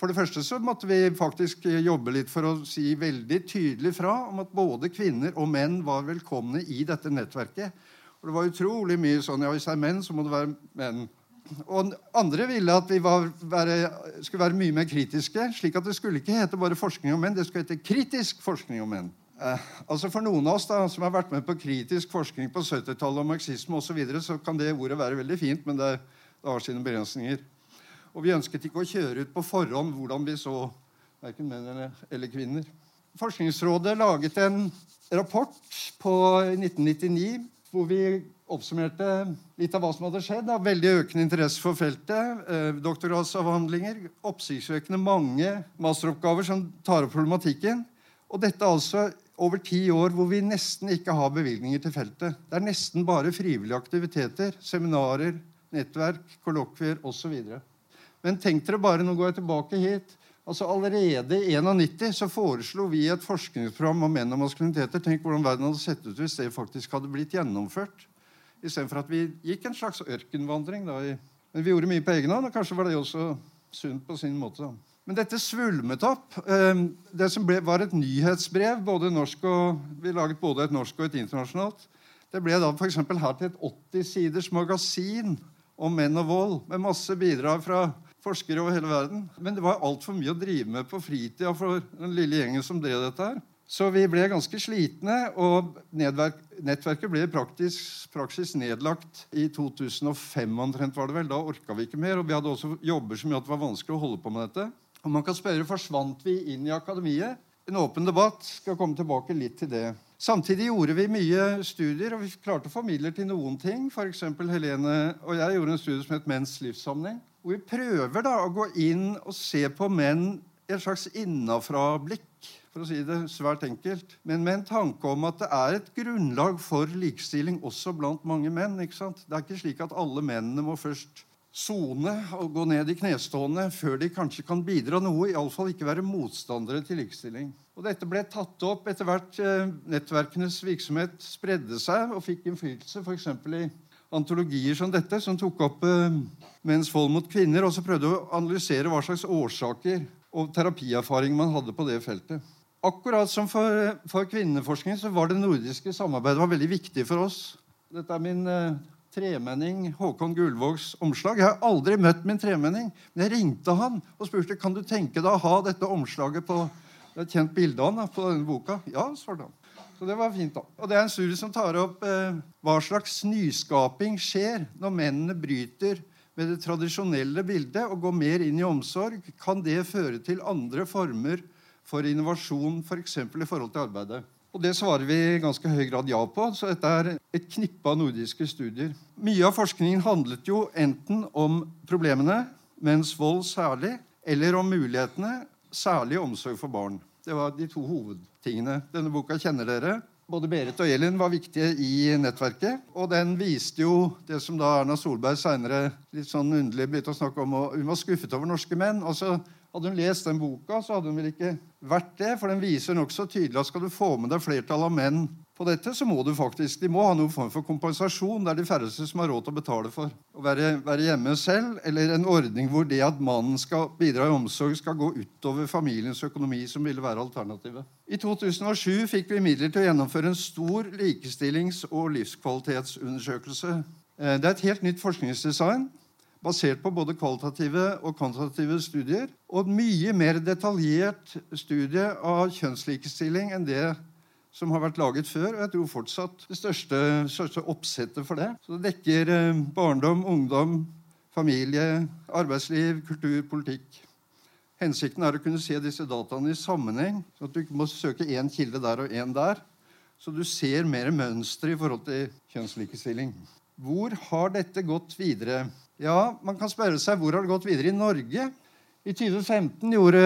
For det første så måtte vi faktisk jobbe litt for å si veldig tydelig fra om at både kvinner og menn var velkomne i dette nettverket. Og det var utrolig mye sånn, ja, hvis det er menn, så må det være menn. Og andre ville at vi var, være, skulle være mye mer kritiske, slik at det skulle ikke hete bare forskning om menn, det skulle hete kritisk forskning om menn. Eh, altså for noen av oss da, som har vært med på kritisk forskning på syttitallet og marxisme og så videre, så kan det ordet være veldig fint, men det, det har sine begrensninger. Og vi ønsket ikke å kjøre ut på forhånd hvordan vi så hverken menn eller, eller kvinner. Forskningsrådet laget en rapport på nitten nittini, hvor vi oppsummerte litt av hva som hadde skjedd. Da. Veldig økende interesse for feltet, eh, doktoratsavhandlinger, oppsiktsvekkende mange masteroppgaver som tar opp problematikken. Og dette altså over ti år hvor vi nesten ikke har bevilgninger til feltet. Det er nesten bare frivillige aktiviteter, seminarer, nettverk, kollokvier og så videre. Men tenk dere bare, nå går jeg tilbake hit, altså allerede i nittien så foreslo vi et forskningsprogram om menn og maskuliniteter. Tenk hvordan verden hadde sett ut hvis det faktisk hadde blitt gjennomført. I stedet for at vi gikk en slags ørkenvandring. Da. Men vi gjorde mye på egen hånd, og kanskje var det også sunt på sin måte. Da. Men dette svulmet opp. Det som ble, var et nyhetsbrev, både norsk og, vi laget både et norsk og et internasjonalt. Det ble da for eksempel her til et åtti-siders magasin om menn og vold, med masse bidrag fra forskere over hele verden. Men det var alt for mye å drive med på fritida for den lille gjengen som drev dette her. Så vi ble ganske slitne, og nedverk, nettverket ble i praktisk, praksis nedlagt i to tusen og fem omtrent var det vel. Da orket vi ikke mer, og vi hadde også jobber som gjorde at det var vanskelig å holde på med dette. Og man kan spørre, forsvant vi inn i akademiet? En åpen debatt, skal komme tilbake litt til det. Samtidig gjorde vi mye studier, og vi klarte å formidle til noen ting. For eksempel Helene og jeg gjorde en studie som het Menns livssamling, hvor vi prøver da å gå inn og se på menn i en slags innafra-blikk, for å si det svært enkelt. Men med en tanke om at det er et grunnlag for likestilling også blant mange menn, ikke sant? Det er ikke slik at alle mennene må først sone og gå ned i knestående før de kanskje kan bidra noe, i alle fall ikke være motstandere til likestilling. Og dette ble tatt opp etter hvert. Eh, nettverkenes virksomhet spredde seg og fikk innflytelse, for eksempel i antologier som dette, som tok opp eh, menns vold mot kvinner, og så prøvde å analysere hva slags årsaker og terapierfaring man hadde på det feltet. Akkurat som for, for kvinneforskning så var det nordiske samarbeidet var veldig viktig for oss. Dette er min eh, tremenning, Håkon Gullvågs omslag. Jeg har aldri møtt min tremenning, men jeg ringte han og spurte, kan du tenke deg å ha dette omslaget på et kjent bilde av han på denne boka? Ja, svarte han. Så det var fint da. Og det er en studie som tar opp eh, hva slags nyskaping skjer når mennene bryter med det tradisjonelle bildet og går mer inn i omsorg. Kan det føre til andre former for innovasjon, for eksempel i forhold til arbeidet? Og det svarer vi i ganske høy grad ja på, så dette er et knippe av nordiske studier. Mye av forskningen handlet jo enten om problemene, menns vold særlig, eller om mulighetene, særlig omsorg for barn. Det var de to hovedtingene. Denne boka kjenner dere. Både Berit og Elin var viktige i nettverket, og den viste jo det som da Erna Solberg senere litt sånn underlig begynte å snakke om, og hun var skuffet over norske menn. Altså, hadde hun lest den boka, så hadde hun vel ikke vært det, for den viser nok så tydelig at skal du få med deg flertall av menn på dette, så må du faktisk, de må ha noen form for kompensasjon. Det er de færreste som har råd til å betale for å være, være hjemme selv, eller en ordning hvor det at mannen skal bidra i omsorg skal gå utover familiens økonomi, som ville være alternativet. I to tusen og sju fikk vi midler til å gjennomføre en stor likestillings- og livskvalitetsundersøkelse. Det er et helt nytt forskningsdesign, basert på både kvalitative og kvantitative studier, og et mye mer detaljert studie av kjønnslikestilling enn det som har vært laget før, og jeg tror fortsatt det største, største oppsettet for det. Så det dekker eh, barndom, ungdom, familie, arbeidsliv, kultur, politikk. Hensikten er å kunne se disse dataene i sammenheng, så at du ikke må søke en kilde der og en der, så du ser mer mønstre i forhold til kjønnslikestilling. Hvor har dette gått videre? Ja, man kan spørre seg hvor har det gått videre i Norge. I tjue femten gjorde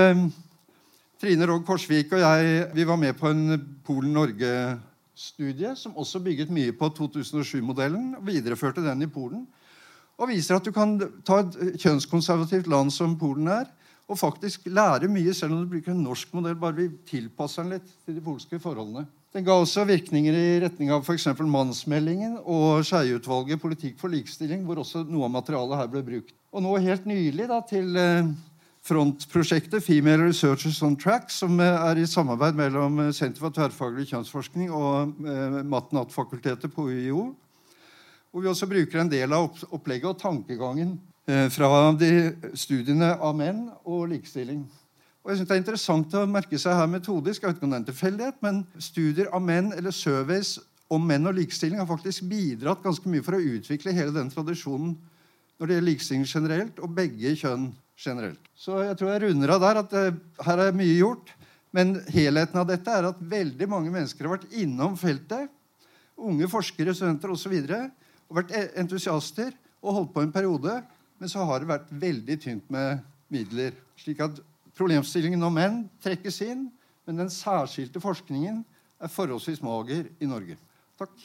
Trine Rogg Korsvik og jeg, vi var med på en Polen-Norge-studie som også bygget mye på to tusen og sju-modellen, og videreførte den i Polen, og viser at du kan ta et kjønnskonservativt land som Polen er, og faktisk lære mye, selv om du bruker en norsk modell, bare vi tilpasser den litt til de polske forholdene. Den ga også virkninger i retning av for eksempel mannsmeldingen og Skei-utvalget politikk for likestilling, hvor også noe av materialet her ble brukt. Og nå helt nylig da, til frontprosjektet Female Researchers on Track, som er i samarbeid mellom Senter for tverrfaglig kjønnsforskning og eh, Mat-Natt-fakultetet på U I O. Hvor vi også bruker en del av opplegget og tankegangen eh, fra de studiene av menn og likestilling. Og jeg synes det er interessant å merke seg her metodisk, jeg vet ikke om det er en tilfeldighet, men studier av menn eller surveys om menn og likestilling har faktisk bidratt ganske mye for å utvikle hele den tradisjonen når det gjelder likestilling generelt, og begge kjønn generelt. Så jeg tror jeg runder av der at det, her er mye gjort, men helheten av dette er at veldig mange mennesker har vært innom feltet, unge forskere, studenter og så videre, og vært entusiaster og holdt på en periode, men så har det vært veldig tynt med midler, slik at problemstillingen om menn trekkes inn, men den særskilte forskningen er forholdsvis mager i Norge. Takk.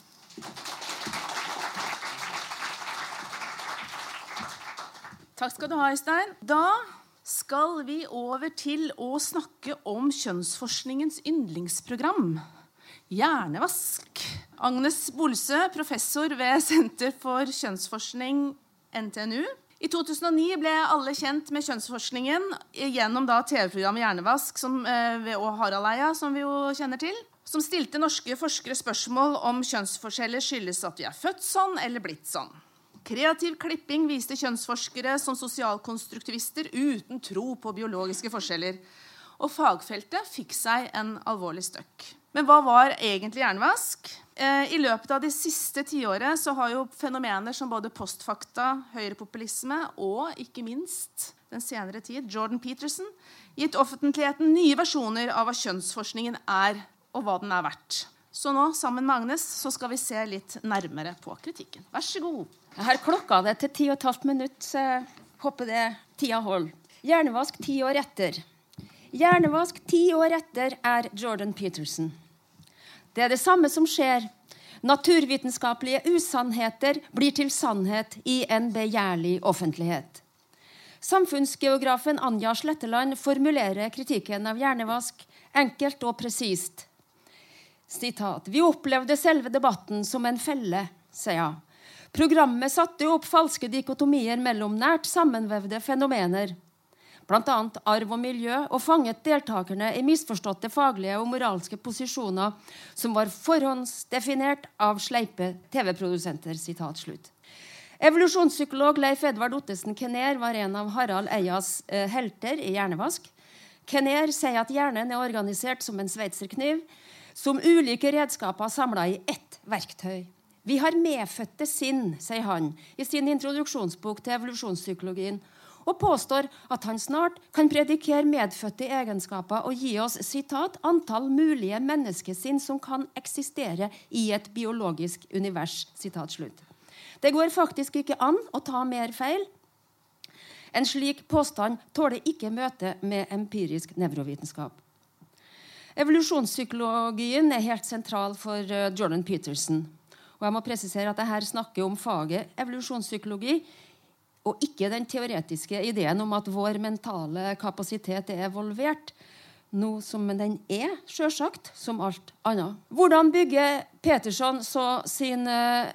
Takk skal du ha, Øystein. Da skal vi over til å snakke om kjønnsforskningens yndlingsprogram. Hjernevask. Agnes Bolsø, professor ved Senter for kjønnsforskning N T N U. I to tusen og ni ble alle kjent med kjønnsforskningen gjennom da T V-programmet Hjernevask som, eh, og Harald Eia, som vi jo kjenner til, som stilte norske forskere spørsmål om kjønnsforskjeller skyldes at vi er født sånn eller blitt sånn. Kreativ klipping viste kjønnsforskere som sosialkonstruktivister uten tro på biologiske forskjeller. Og fagfeltet fikk seg en alvorlig støkk. Men hva var egentlig hjernevask? Eh, I løpet av de siste tiåret så har jo fenomener som både postfakta, høyrepopulisme og ikke minst den senere tid, Jordan Peterson, gitt offentligheten nye versjoner av hva kjønnsforskningen er og hva den er verdt. Så nå, sammen med Agnes, så skal vi se litt nærmere på kritikken. Vær så god. Jeg har klokka det til ti og et halvt minutt, så jeg håper det tida hold. Hjernevask ti år etter. Hjernevask ti år etter er Jordan Peterson. Det er det samme som skjer. Naturvitenskapelige usannheter blir til sannhet i en begjærlig offentlighet. Samfunnsgeografen Anja Sletteland formulerer kritikken av hjernevask enkelt og presist. Sitat, vi opplevde selve debatten som en felle, sier jeg. Programmet satte opp falske dikotomier mellom nært sammenvevde fenomener, blant annet arv og miljø, og fanget deltakerne i misforståtte faglige og moralske posisjoner som var forhåndsdefinert av sleipe T V-produsenter. Sitat slutt. Evolusjonspsykolog Leif Edvard Ottesen Kenner var en av Harald Eias eh, helter i hjernevask. Kenner sier at hjernen er organisert som en sveitserkniv, som ulike redskaper samlet i ett verktøy. Vi har medfødte sinn, sier han i sin introduksjonsbok til evolusjonspsykologien, og påstår at han snart kan predikere medfødte egenskaper og gi oss, sitat, antall mulige menneskesinn som kan eksistere i et biologisk univers, sitat slutt. Det går faktisk ikke an å ta mer feil. En slik påstand tåler ikke møte med empirisk nevrovitenskap. Evolusjonspsykologien er helt sentral for Jordan Peterson. Og jeg må presisere at jeg her snakker om faget evolusjonspsykologi, og ikke den teoretiske ideen om at vår mentale kapasitet er evolvert, noe som den er, selvsagt, som alt annet. Hvordan bygger Peterson så sin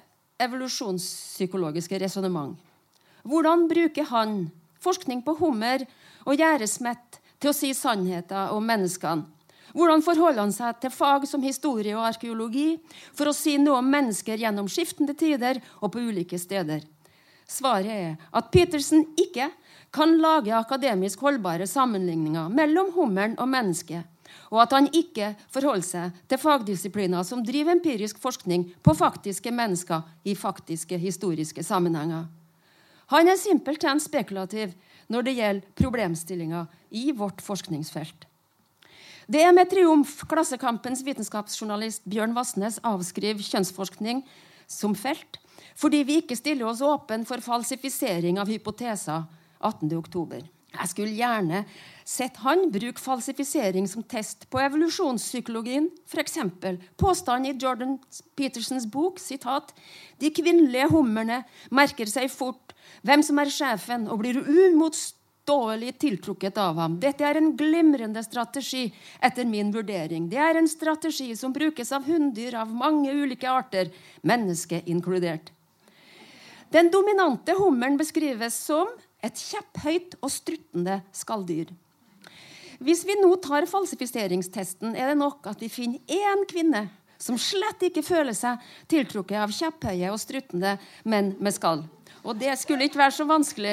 evolusjonspsykologiske resonemang? Hvordan bruker han forskning på hummer og gjæresmett til å si sannheter om menneskene? Hvordan forholder han seg til fag som historie og arkeologi for å si noe om mennesker gjennom skiftende tider og på ulike steder? Svaret er at Peterson ikke kan lage akademisk holdbare sammenligninger mellom hummeren og mennesket, og at han ikke forholder seg til fagdisipliner som driver empirisk forskning på faktiske mennesker i faktiske historiske sammenhenger. Han er simpelthen spekulativ når det gjelder problemstillinger i vårt forskningsfelt. Det er med triumf Klassekampens vitenskapsjournalist Bjørn Vassnes avskriver kjønnsforskning som felt, fordi vi ikke stiller oss åpen for falsifisering av hypoteser attende oktober. Jeg skulle gjerne sett han bruke falsifisering som test på evolusjonspsykologien, for eksempel påstand i Jordan Petersons bok, sitat, de kvinnelige hummerne merker seg fort hvem som er sjefen og blir umotståelig tiltrukket av ham. Dette er en glimrende strategi etter min vurdering. Det er en strategi som brukes av hunndyr av mange ulike arter, menneske inkludert. Den dominante hummeren beskrives som Et kjepphøyt og struttende skalldyr. Hvis vi nå tar falsifiseringstesten, er det nok at vi finner én kvinne som slett ikke føler seg tiltrukket av kjepphøye og struttende menn med skall. Og det skulle ikke være så vanskelig.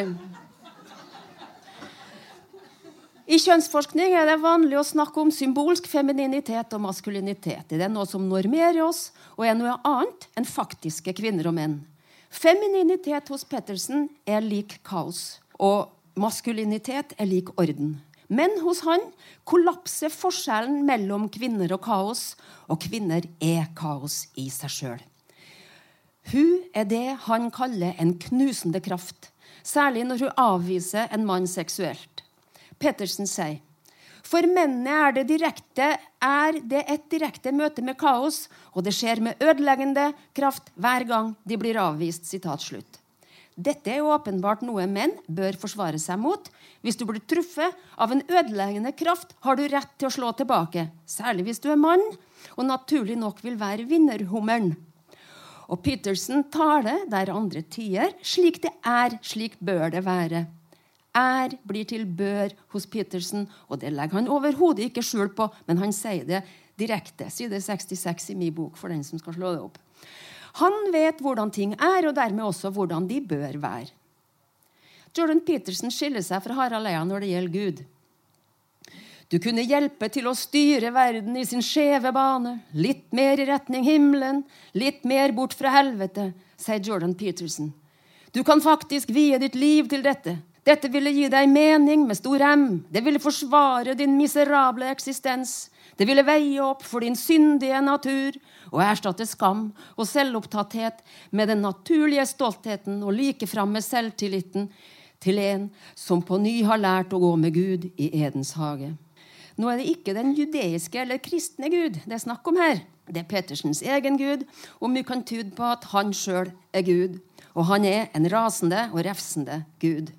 I kjønnsforskning er det vanlig å snakke om symbolsk femininitet og maskulinitet. Det er noe som normerer oss, og er noe annet enn faktiske kvinner og menn. Femininitet hos Peterson er lik kaos, og maskulinitet er lik orden. Men hos han kollapser forskjellen mellom kvinner og kaos, og kvinner er kaos i seg selv. Hun er det han kaller en knusende kraft, særlig når hun avviser en mann seksuelt. Peterson sier, for mennene er det, direkte, er det et direkte møte med kaos, og det skjer med ødeleggende kraft hver gang de blir avvist, sitat slutt. Dette er åpenbart noe menn bør forsvare seg mot. Hvis du blir truffet av en ødeleggende kraft, har du rett til å slå tilbake, særlig hvis du er mann, og naturlig nok vil være vinnerhummeren. Og Peterson taler der andre tier, slik det er, slik bør det være. Er blir til bør hos Peterson, og det legger han overhodet ikke skjul på, men han sier det direkte, side sekstiseks i min bok, for den som skal slå det opp. Han vet hvordan ting er, og dermed også hvordan de bør være. Jordan Peterson skiller seg fra Harald Eia når det gjelder Gud. Du kunne hjelpe til å styre verden i sin skjeve bane, litt mer i retning himmelen, litt mer bort fra helvete, sier Jordan Peterson. Du kan faktisk vie ditt liv til dette. Dette ville gi deg mening med stor M. Det ville forsvare din miserable eksistens. Det ville veie opp for din syndige natur og erstatte skam og selvopptatthet med den naturlige stoltheten og likeframme selvtilliten til en som på ny har lært å gå med Gud i Edens hage. Nå er det ikke den judeiske eller kristne Gud det er snakk om her. Det er Petersens egen Gud, og mye kan tyde på at han selv er Gud, og han er en rasende og refsende Gud.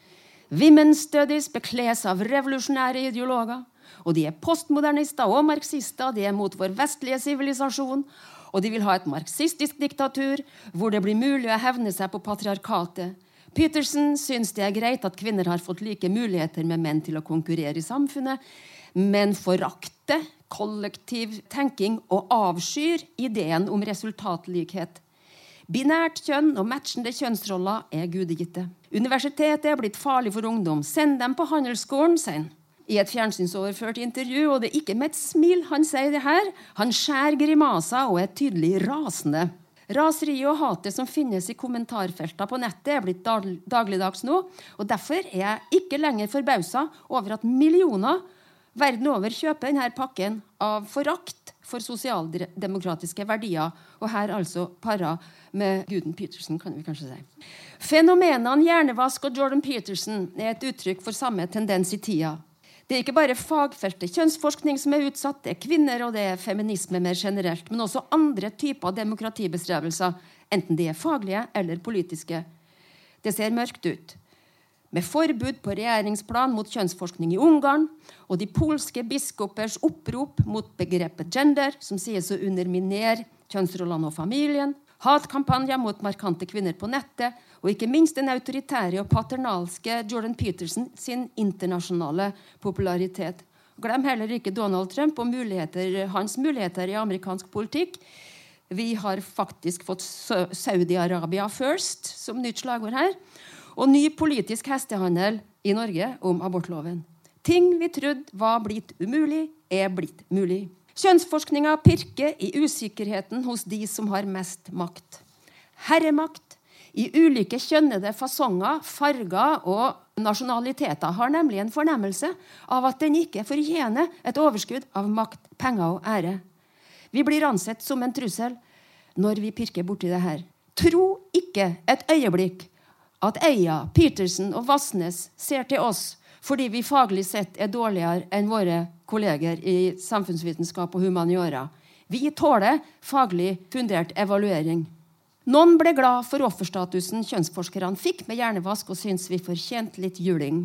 Women's studies bekles av revolusjonære ideologer, og de er postmodernister og marxister, de er mot vår vestlige sivilisasjon, og de vil ha et marxistisk diktatur, hvor det blir mulig å hevne seg på patriarkatet. Peterson synes det er greit at kvinner har fått like muligheter med menn til å konkurrere i samfunnet, men forakter kollektiv tenking og avskyr ideen om resultatlikhet. Binært kjønn og matchende kjønnsroller er gudegitte. Universitetet er blitt farlig for ungdom. Send dem på handelsskolen, sier han. I et fjernsynsoverført intervju, og det er ikke med et smil han sier det her. Han skjær grimaser og er tydelig rasende. Raseri og hatet som finnes i kommentarfeltet på nettet er blitt dagligdags nå, og derfor er jeg ikke lenger forbauset over at millioner verden over kjøper denne pakken av forakt for sosialdemokratiske verdier, og her altså para med Guden Peterson, kan vi kanskje si. Fenomenene hjernevask og Jordan Peterson er et uttrykk for samme tendens i tida. Det er ikke bare fagfeltet kjønnsforskning som er utsatt, det er kvinner og det er feminisme mer generelt, men også andre typer demokratibestrebelser, enten de er faglige eller politiske. Det ser mørkt ut. Med forbud på regjeringsplan mot kjønnsforskning i Ungarn, og de polske biskopers opprop mot begrepet gender, som sies å underminere kjønnsrollene og familien, hatkampanjer mot markante kvinner på nettet, og ikke minst den autoritære og paternalske Jordan Peterson sin internasjonale popularitet. Glem heller ikke Donald Trump og muligheter, hans muligheter i amerikansk politikk. Vi har faktisk fått Saudi-Arabia first, som nytt slagord her, og ny politisk hestehandel i Norge om abortloven. Ting vi trodde var blitt umulig, er blitt mulig. Kjønnsforskninga pirker i usikkerheten hos de som har mest makt. Herremakt i ulike kjønnede fasonger, farger og nasjonaliteter har nemlig en fornemmelse av at den ikke fortjener et overskudd av makt, penger og ære. Vi blir ansett som en trussel når vi pirker borti det her. Tro ikke et øyeblikk at Eia, Peterson og Vassnes ser til oss fordi vi faglig sett er dårligere enn våre kolleger i samfunnsvitenskap og humaniora. Vi tåler faglig fundert evaluering. Noen ble glad for offerstatusen kjønnsforskerne fikk med hjernevask og syns vi fortjent litt juling.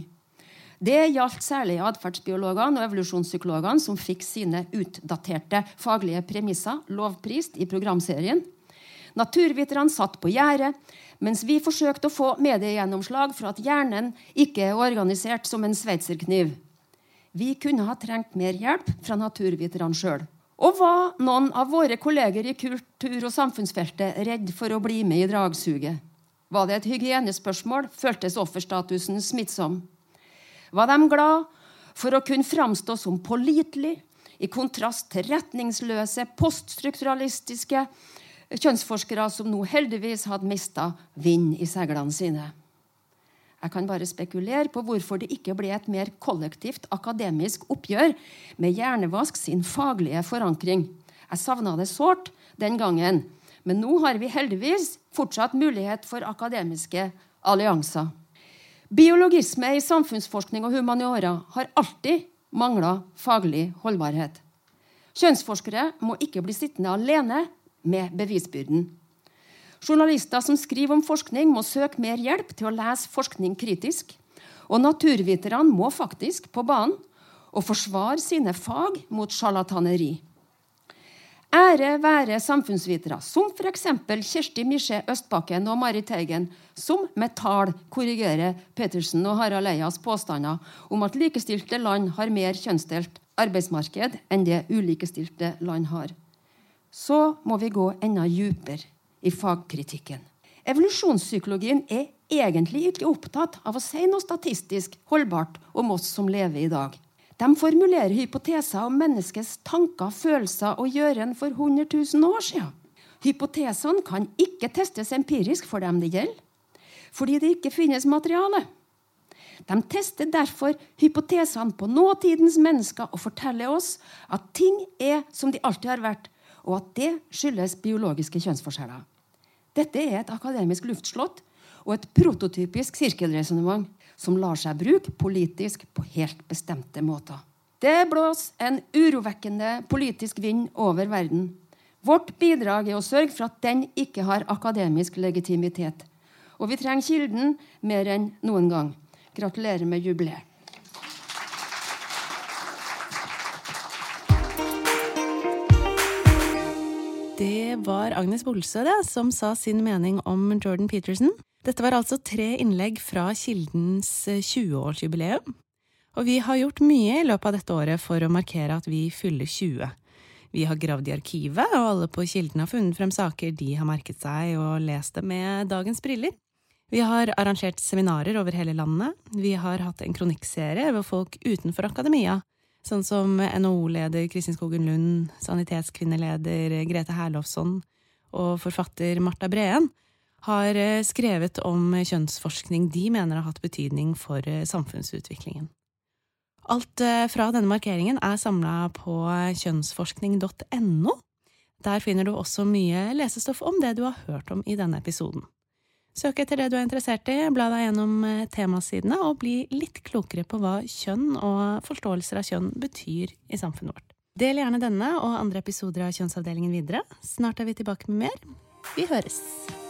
Det gjaldt særlig adferdsbiologene og evolusjonspsykologene som fikk sine utdaterte faglige premisser lovprist i programserien. Naturviterne satt på gjerdet, mens vi forsøkte å få mediegjennomslag for at hjernen ikke er organisert som en sveitserkniv. Vi kunne ha trengt mer hjelp fra naturviterne selv. Og var noen av våre kolleger i kultur- og samfunnsfeltet redd for å bli med i dragsuget? Var det et hygienespørsmål? Føltes offerstatusen smittsom? Var de glad for å kunne framstå som pålitelig, i kontrast til retningsløse, poststrukturalistiske kjønnsforskere som nå heldigvis hadde mistet vind i seglene sine? Jeg kan bare spekulere på hvorfor det ikke ble et mer kollektivt akademisk oppgjør med hjernevask sin faglige forankring. Jeg savnet det sårt den gangen, men nå har vi heldigvis fortsatt mulighet for akademiske allianser. Biologisme i samfunnsforskning og humaniora har alltid manglet faglig holdbarhet. Kjønnsforskere må ikke bli sittende alene med bevisbyrden. Journalister som skriver om forskning må søke mer hjelp til å lese forskning kritisk, og naturviterne må faktisk på banen og forsvare sine fag mot charlataneri. Ære være samfunnsvitere, som for eksempel Kjersti Misje Østbakken og Marit Teigen, som med tall korrigerer Petersen og Harald Eias påstander om at likestilte land har mer kjønnsdelt arbeidsmarked enn det ulikestilte land har. Så må vi gå enda dypere i fagkritikken. Evolusjonspsykologien er egentlig ikke opptatt av å si noe statistisk holdbart om oss som lever i dag. De formulerer hypoteser om menneskets tanker, følelser og gjøren for hundre tusen år siden. Hypotesene kan ikke testes empirisk for dem det gjelder, fordi det ikke finnes materiale. De tester derfor hypotesene på nåtidens mennesker og forteller oss at ting er som de alltid har vært, og at det skyldes biologiske kjønnsforskjeller. Dette er et akademisk luftslott og et prototypisk sirkelresonnement som lar seg bruke politisk på helt bestemte måter. Det blåser en urovekkende politisk vind over verden. Vårt bidrag er å sørge for at den ikke har akademisk legitimitet. Og vi trenger kilden mer enn noen gang. Gratulerer med jubileet. Det var Agnes Bolsø det, som sa sin mening om Jordan Peterson. Dette var altså tre innlegg fra Kildens tjue-årsjubileum. Og vi har gjort mye i løpet av dette året for å markere at vi fyller tjue. Vi har gravd i arkivet, og alle på Kilden har funnet frem saker de har merket seg og lest det med dagens briller. Vi har arrangert seminarer over hele landet. Vi har hatt en kronikkserie hvor folk utenfor akademia, sånn som N H O-leder Kristin Skogen Lund, sanitetskvinneleder Grete Herlofsson og forfatter Martha Breen, har skrevet om kjønnsforskning de mener har hatt betydning for samfunnsutviklingen. Alt fra denne markeringen er samlet på kjønnsforskning punktum no. Der finner du også mye lesestoff om det du har hørt om i denne episoden. Søk etter det du er interessert i, bla deg gjennom temasidene og bli litt klokere på hva kjønn og forståelser av kjønn betyr i samfunnet vårt. Del gjerne denne og andre episoder av Kjønnsavdelingen videre. Snart er vi tilbake med mer. Vi høres!